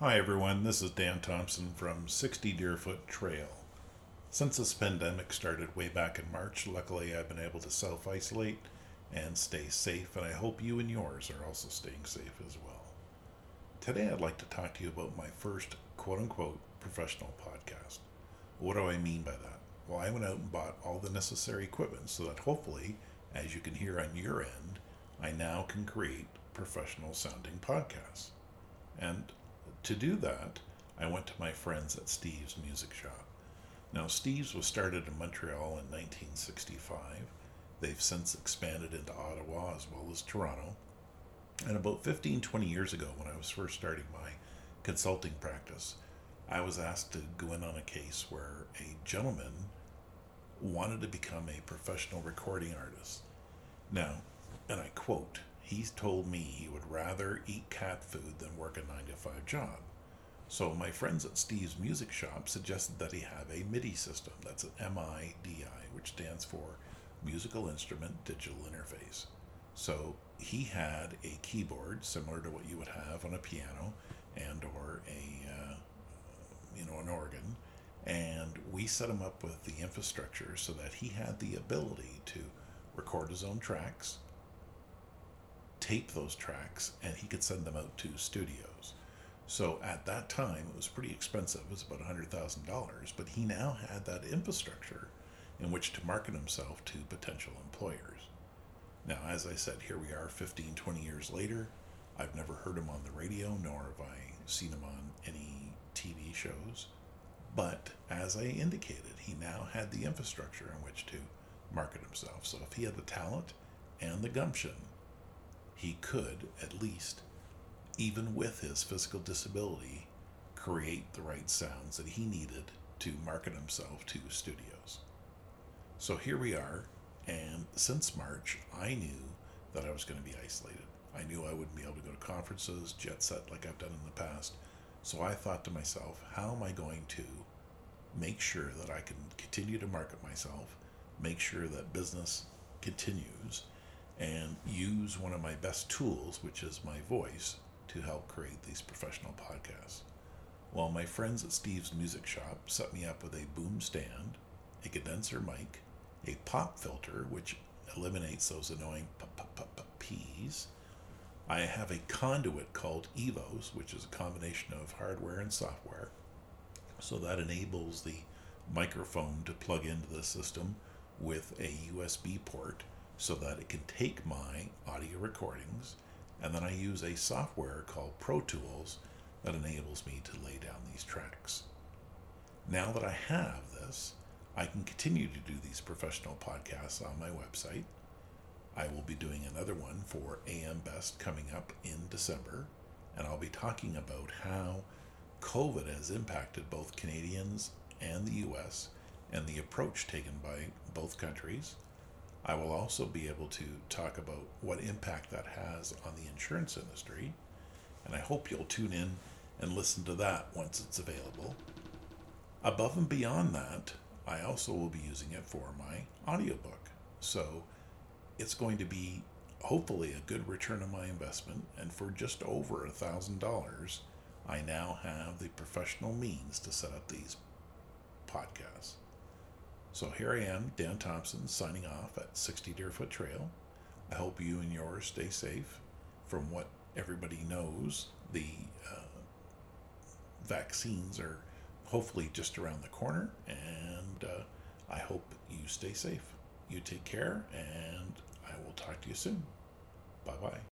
Hi everyone, this is Dan Thompson from 60 Deerfoot Trail. Since this pandemic started way back in March, luckily I've been able to self-isolate and stay safe, and I hope you and yours are also staying safe as well. Today I'd like to talk to you about my first quote-unquote professional podcast. What do I mean by that? Well, I went out and bought all the necessary equipment so that hopefully, as you can hear on your end, I now can create professional sounding podcasts. And to do that, I went to my friends at Steve's Music Shop. Now, Steve's was started in Montreal in 1965. They've since expanded into Ottawa as well as Toronto. And about 15, 20 years ago, when I was first starting my consulting practice, I was asked to go in on a case where a gentleman wanted to become a professional recording artist. Now, and I quote, he told me he would rather eat cat food than work a 9 to 5 job. So my friends at Steve's Music Shop suggested that he have a MIDI system. That's an MIDI, which stands for Musical Instrument Digital Interface. So he had a keyboard similar to what you would have on a piano and or an organ, and we set him up with the infrastructure so that he had the ability to record his own tracks, tape those tracks, and he could send them out to studios. So at that time, it was pretty expensive. It was about $100,000, but he now had that infrastructure in which to market himself to potential employers. Now, as I said, here we are 15, 20 years later. I've never heard him on the radio, nor have I seen him on any TV shows. But as I indicated, he now had the infrastructure in which to market himself. So if he had the talent and the gumption, he could, at least, even with his physical disability, create the right sounds that he needed to market himself to studios. So here we are, and since March, I knew that I was going to be isolated. I knew I wouldn't be able to go to conferences, jet set like I've done in the past. So I thought to myself, how am I going to make sure that I can continue to market myself, make sure that business continues, and use one of my best tools, which is my voice, to help create these professional podcasts. Well, my friends at Steve's Music Shop set me up with a boom stand, a condenser mic, a pop filter, which eliminates those annoying P's. I have a conduit called Evos, which is a combination of hardware and software. So that enables the microphone to plug into the system with a USB port so that it can take my audio recordings, and then I use a software called Pro Tools that enables me to lay down these tracks. Now that I have this, I can continue to do these professional podcasts on my website. I will be doing another one for AM Best coming up in December, and I'll be talking about how COVID has impacted both Canadians and the US and the approach taken by both countries. I will also be able to talk about what impact that has on the insurance industry, and I hope you'll tune in and listen to that once it's available. Above and beyond that, I also will be using it for my audiobook. So it's going to be hopefully a good return on my investment, and for just over $1,000, I now have the professional means to set up these podcasts. So here I am, Dan Thompson, signing off at 60 Deerfoot Trail. I hope you and yours stay safe. From what everybody knows, the vaccines are hopefully just around the corner, and I hope you stay safe. You take care, and I will talk to you soon. Bye-bye.